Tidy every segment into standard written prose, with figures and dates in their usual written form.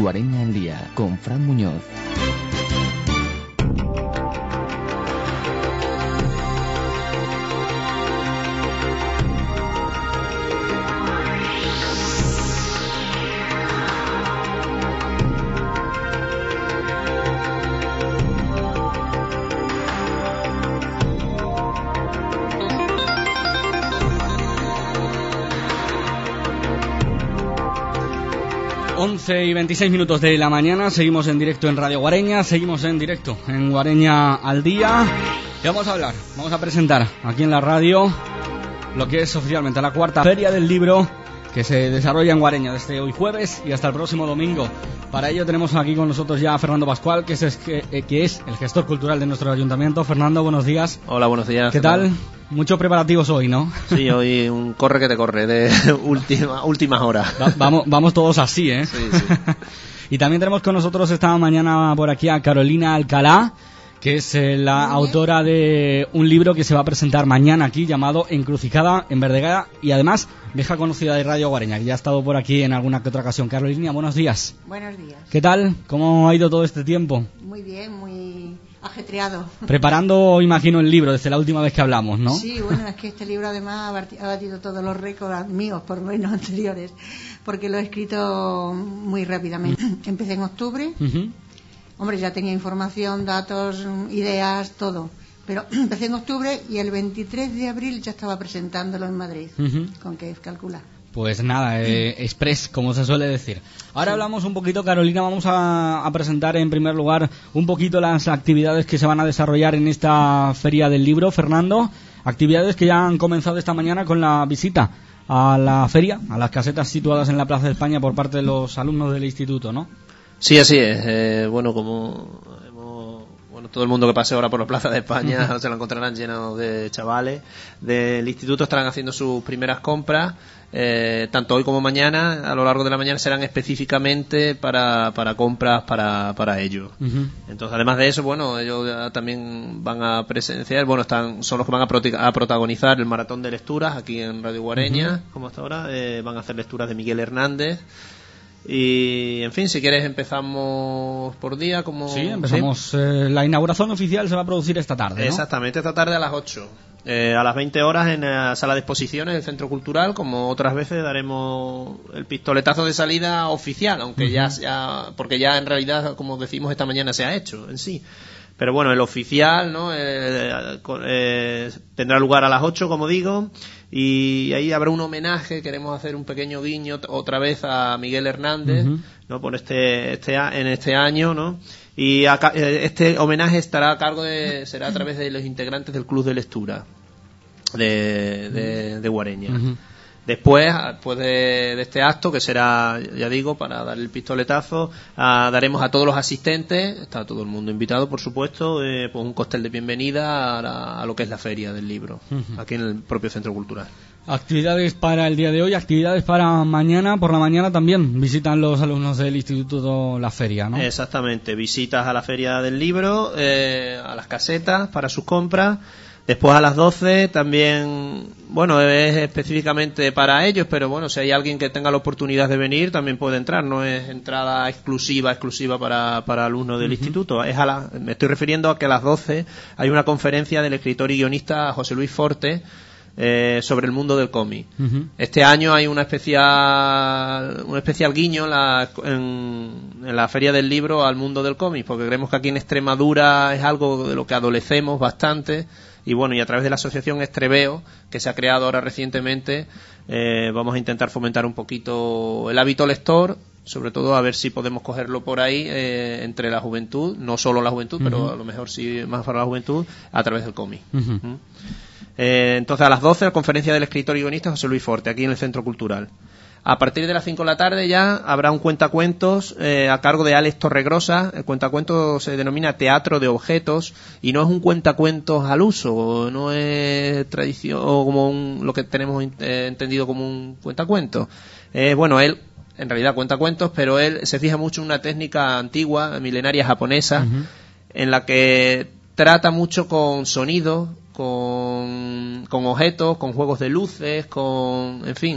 Guareña al día con Fran Muñoz. Y 26 minutos de la mañana, seguimos en directo en Radio Guareña, seguimos en directo en Guareña al día. Y vamos a presentar aquí en la radio lo que es oficialmente la cuarta Feria del Libro que se desarrolla en Guareña desde hoy jueves y hasta el próximo domingo. Para ello tenemos aquí con nosotros ya a Fernando Pascual, que es el gestor cultural de nuestro ayuntamiento. Fernando, buenos días. Hola, buenos días. ¿Qué tal? Muchos preparativos hoy, ¿no? Sí, hoy un corre que te corre de últimas horas. Vamos todos así, ¿eh? Sí. Y también tenemos con nosotros esta mañana por aquí a Carolina Alcalá, que es la autora de un libro que se va a presentar mañana aquí, llamado Encrucijada en Verdegada, y además vieja conocida de Radio Guareña, que ya ha estado por aquí en alguna que otra ocasión. Carolina, buenos días. Buenos días. ¿Qué tal? ¿Cómo ha ido todo este tiempo? Muy bien, muy ajetreado. Preparando, imagino, el libro desde la última vez que hablamos, ¿no? Sí, bueno, es que este libro además ha batido todos los récords míos, por lo menos anteriores, porque lo he escrito muy rápidamente. Empecé en octubre. Hombre, ya tenía información, datos, ideas, todo. Pero empecé en octubre y el 23 de abril ya estaba presentándolo en Madrid. ¿Con qué calcula? Pues nada, express, como se suele decir. Ahora hablamos un poquito, Carolina, vamos a presentar en primer lugar un poquito las actividades que se van a desarrollar en esta Feria del Libro. Fernando, actividades que ya han comenzado esta mañana con la visita a la feria, a las casetas situadas en la Plaza de España por parte de los alumnos del instituto, ¿no? Sí, así es. Bueno, todo el mundo que pase ahora por la Plaza de España se lo encontrarán lleno de chavales del instituto, estarán haciendo sus primeras compras. Tanto hoy como mañana, a lo largo de la mañana, serán específicamente para compras para ellos. Entonces, además de eso, bueno, ellos también van a presenciar, son los que van a protagonizar el maratón de lecturas aquí en Radio Guareña, como hasta ahora. Van a hacer lecturas de Miguel Hernández. Y, en fin, si quieres empezamos por día. Sí, empezamos. ¿Sí? La inauguración oficial se va a producir esta tarde, ¿no? Exactamente, esta tarde a las 8. A las 20 horas en la sala de exposiciones del Centro Cultural. Como otras veces daremos el pistoletazo de salida oficial, aunque porque ya en realidad, como decimos esta mañana, se ha hecho en sí. Pero bueno, el oficial, ¿no? Tendrá lugar a las 8, como digo, y ahí habrá un homenaje. Queremos hacer un pequeño guiño otra vez a Miguel Hernández, ¿no? Por en este año, ¿no? Y este homenaje será a través de los integrantes del Club de Lectura de Guareña. Después de este acto, que será, ya digo, para dar el pistoletazo, daremos a todos los asistentes, está todo el mundo invitado, por supuesto, pues un cóctel de bienvenida a lo que es la Feria del Libro, aquí en el propio Centro Cultural. Actividades para el día de hoy, actividades para mañana. Por la mañana también visitan los alumnos del instituto la feria, ¿no? Exactamente, visitas a la Feria del Libro, a las casetas para sus compras. Después a las 12 también, bueno, es específicamente para ellos, pero bueno, si hay alguien que tenga la oportunidad de venir, también puede entrar. No es entrada exclusiva para alumnos del instituto. Me estoy refiriendo a que a las 12 hay una conferencia del escritor y guionista José Luis Forte sobre el mundo del cómic. Este año hay un especial guiño en la Feria del Libro al mundo del cómic, porque creemos que aquí en Extremadura es algo de lo que adolecemos bastante. Y bueno, y a través de la asociación Estreveo, que se ha creado ahora recientemente, vamos a intentar fomentar un poquito el hábito lector, sobre todo a ver si podemos cogerlo por ahí entre la juventud, no solo la juventud, pero a lo mejor sí más para la juventud, a través del cómic. Entonces a las 12 la conferencia del escritor y guionista José Luis Forte, aquí en el Centro Cultural. A partir de las 5 de la tarde ya habrá un cuentacuentos a cargo de Alex Torregrosa. El cuentacuentos se denomina Teatro de Objetos y no es un cuentacuentos al uso, no es tradición o como lo que tenemos entendido como un cuentacuentos. Bueno, él en realidad cuenta cuentos, pero él se fija mucho en una técnica antigua, milenaria japonesa, en la que trata mucho con sonidos, con objetos, con juegos de luces, en fin,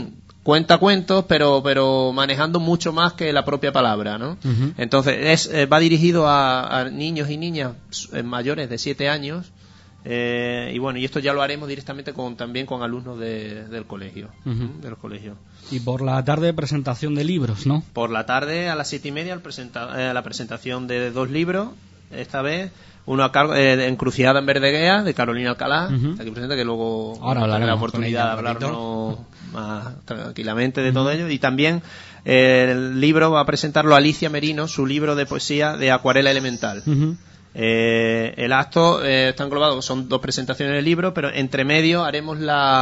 cuenta cuentos, pero manejando mucho más que la propia palabra, ¿no? Uh-huh. Entonces va dirigido a niños y niñas mayores de 7 años. Y bueno, y esto ya lo haremos directamente también con alumnos del colegio, uh-huh. Del colegio. Y por la tarde presentación de libros, ¿no? Por la tarde a las 7:30 la presentación de 2 libros, esta vez uno a cargo de Encrucijada en Verdeguea, de Carolina Alcalá, uh-huh. Aquí presenta, que luego tendré la oportunidad de hablarnos más tranquilamente de uh-huh. todo ello. Y también el libro va a presentarlo Alicia Merino, su libro de poesía de Acuarela Elemental. Uh-huh. El acto está englobado, son 2 presentaciones del libro, pero entre medio haremos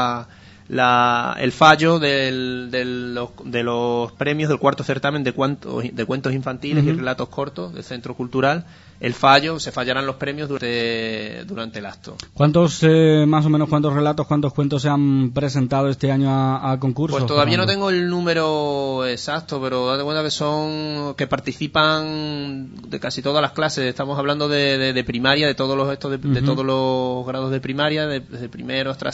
el fallo de los premios del 4º certamen de cuentos infantiles uh-huh. y relatos cortos del Centro Cultural. El fallo, se fallarán los premios durante el acto. ¿Cuántos, más o menos, cuántos relatos, cuántos cuentos se han presentado este año a concurso? Pues todavía no tengo el número exacto, pero date cuenta que participan de casi todas las clases. Estamos hablando de primaria, de todos los uh-huh. de todos los grados de primaria, desde primero hasta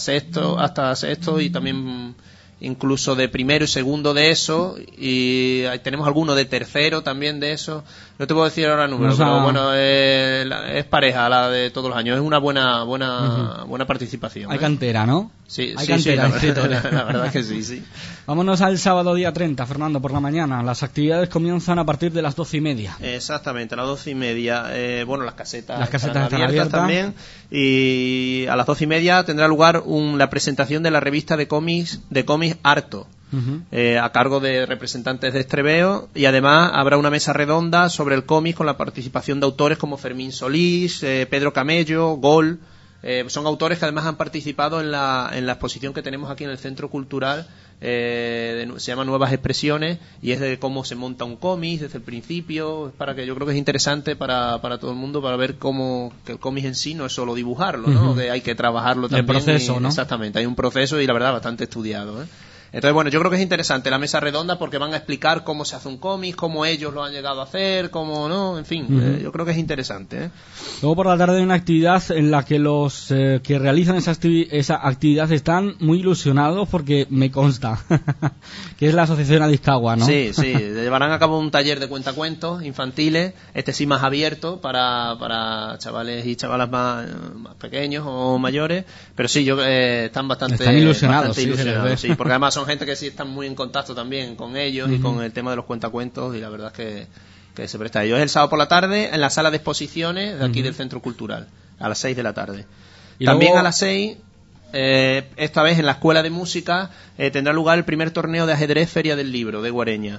sexto y también incluso de primero y segundo de eso, y tenemos alguno de tercero también de eso. No te puedo decir ahora el número, pero bueno, es pareja la de todos los años. Es una buena participación. Hay cantera, ¿no? Sí, hay cantera. La verdad es que sí. Vámonos al sábado día 30, Fernando, por la mañana. Las actividades comienzan a partir de las 12:30. Exactamente, a las 12:30. Bueno, las casetas están abiertas también. Y a las 12:30 tendrá lugar la presentación de la revista de cómics Harto. Uh-huh. A cargo de representantes de Estreveo, y además habrá una mesa redonda sobre el cómic con la participación de autores como Fermín Solís, Pedro Camello, Gol. Son autores que además han participado en la exposición que tenemos aquí en el Centro Cultural, se llama Nuevas Expresiones, y es de cómo se monta un cómic desde el principio. Es para que yo creo que es interesante para todo el mundo, para ver cómo que el cómic en sí no es solo dibujarlo, ¿no? Uh-huh. Que hay que trabajarlo también. El proceso, ¿no? Exactamente, hay un proceso y la verdad bastante estudiado, ¿eh? Entonces, bueno, yo creo que es interesante la mesa redonda porque van a explicar cómo se hace un cómic, cómo ellos lo han llegado a hacer, cómo no, en fin, uh-huh. Yo creo que es interesante, ¿eh? Luego por la tarde hay una actividad en la que los que realizan esa actividad están muy ilusionados, porque me consta que es la Asociación Adiscagua, ¿no? Sí, llevarán a cabo un taller de cuentacuentos infantiles, sí más abierto para chavales y chavalas más pequeños o mayores, pero sí, están bastante ilusionados, sí, porque además son gente que sí están muy en contacto también con ellos uh-huh. y con el tema de los cuentacuentos, y la verdad es que se presta a ello. Es el sábado por la tarde en la sala de exposiciones de aquí uh-huh. del Centro Cultural, a las 6 de la tarde. Y también luego, a las 6, esta vez en la Escuela de Música, tendrá lugar el primer torneo de ajedrez Feria del Libro de Guareña.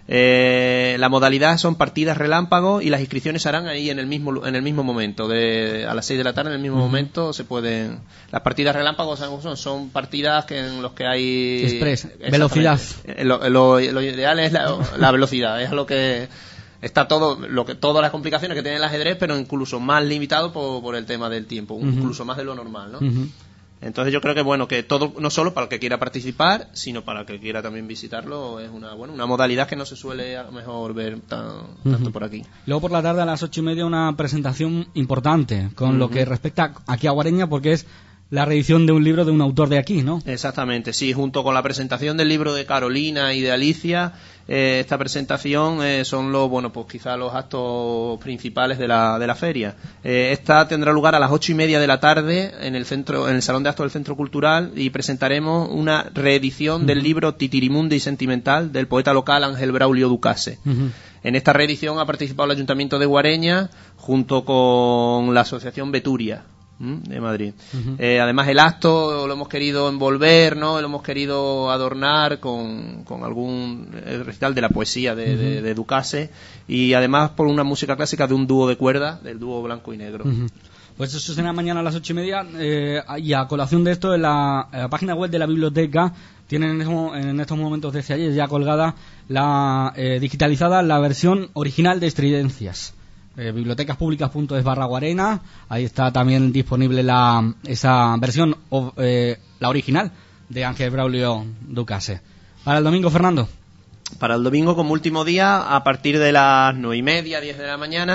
La modalidad son partidas relámpago, y las inscripciones se harán ahí en el mismo momento, a las 6 de la tarde, en el mismo uh-huh. momento se pueden. Las partidas relámpago son partidas en los que hay express, velocidad. Lo ideal es la velocidad, es lo que está todas las complicaciones que tiene el ajedrez, pero incluso más limitado por el tema del tiempo, uh-huh. incluso más de lo normal, ¿no? Uh-huh. Entonces yo creo que bueno, que todo, no solo para el que quiera participar, sino para el que quiera también visitarlo, es una modalidad que no se suele a lo mejor ver tanto uh-huh. por aquí. Luego por la tarde a las 8:30 una presentación importante con uh-huh. lo que respecta aquí a Guareña, porque es la reedición de un libro de un autor de aquí, ¿no? Exactamente, sí, junto con la presentación del libro de Carolina y de Alicia, esta presentación son pues quizá los actos principales de la feria. Esta tendrá lugar a las 8:30 de la tarde en el Salón de Actos del Centro Cultural, y presentaremos una reedición uh-huh. del libro Titirimundi y Sentimental del poeta local Ángel Braulio Ducase. Uh-huh. En esta reedición ha participado el Ayuntamiento de Guareña junto con la Asociación Beturia de Madrid. Uh-huh. Además el acto lo hemos querido envolver, ¿no? Lo hemos querido adornar con algún recital de la poesía de Ducase, y además por una música clásica de un dúo de cuerda, del dúo Blanco y Negro. Uh-huh. Pues eso será mañana a las 8:30, y a colación de esto, en la página web de la biblioteca tienen en estos momentos, desde ayer ya colgada, digitalizada la versión original de Estridencias. bibliotecaspublicas.es/Guarena. Ahí está también disponible esa versión, la original, de Ángel Braulio Ducase. Para el domingo, Fernando. Para el domingo, como último día, a partir de las 9:30, 10 de la mañana,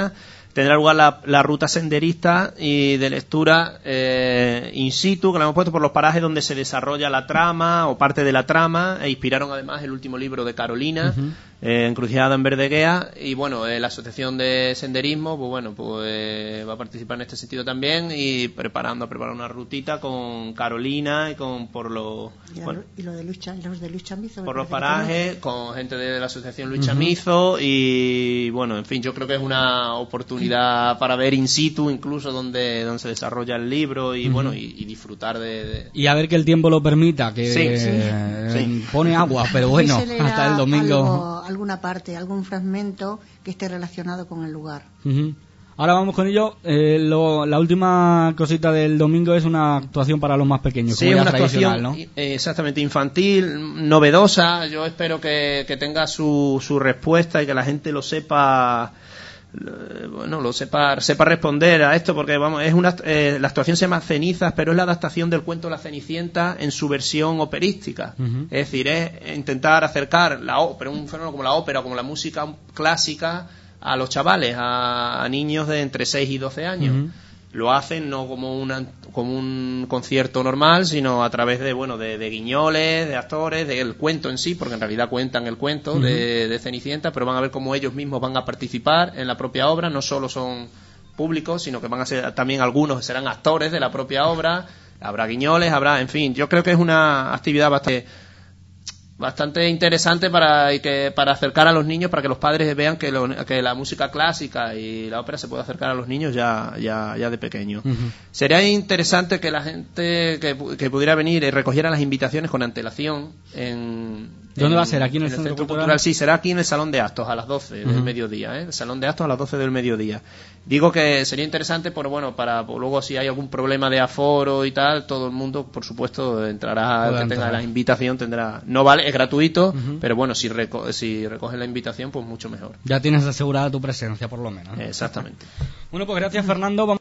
tendrá lugar la ruta senderista y de lectura in situ, que la hemos puesto por los parajes donde se desarrolla la trama o parte de la trama, e inspiraron además el último libro de Carolina, Encrucijada en Verdeguea, y bueno, la asociación de senderismo pues va a participar en este sentido también, y preparar una rutita con Carolina y con y los de Luis Chamizo, por los parajes, con gente de la asociación Luis Chamizo, y bueno, en fin, yo creo que es una oportunidad para ver in situ incluso donde se desarrolla el libro, y bueno, y disfrutar de... Y a ver que el tiempo lo permita, que sí. Pone agua, pero bueno, hasta el domingo... alguna parte, algún fragmento que esté relacionado con el lugar. Ahora vamos con ello. La última cosita del domingo es una actuación para los más pequeños. Sí, una actuación, ¿no? Exactamente, infantil, novedosa. Yo espero que tenga su respuesta y que la gente lo sepa... sepa responder a esto, porque vamos, la actuación se llama Cenizas, pero es la adaptación del cuento La Cenicienta en su versión operística. Es decir, es intentar acercar un fenómeno como la ópera, como la música clásica, a los chavales, a niños de entre 6 y 12 años. Lo hacen no como un concierto normal, sino a través de guiñoles, de actores, del cuento en sí, porque en realidad cuentan el cuento de Cenicienta, pero van a ver cómo ellos mismos van a participar en la propia obra. No solo son públicos, sino que van a ser también algunos serán actores de la propia obra. Habrá guiñoles, en fin, yo creo que es una actividad bastante interesante para acercar a los niños, para que los padres vean que la música clásica y la ópera se puede acercar a los niños ya de pequeños. Sería interesante que la gente que pudiera venir y recogiera las invitaciones con antelación. ¿Dónde va a ser? ¿Aquí en el Centro Cultural? Sí, será aquí en el Salón de Actos a las 12 del mediodía. El Salón de Actos a las 12 del mediodía. Digo que sería interesante, para luego si hay algún problema de aforo y tal, todo el mundo, por supuesto, entrará. El que tenga la invitación tendrá. No vale, es gratuito, pero bueno, si recogen la invitación, pues mucho mejor. Ya tienes asegurada tu presencia, por lo menos, ¿no? Exactamente. Bueno, pues gracias, Fernando.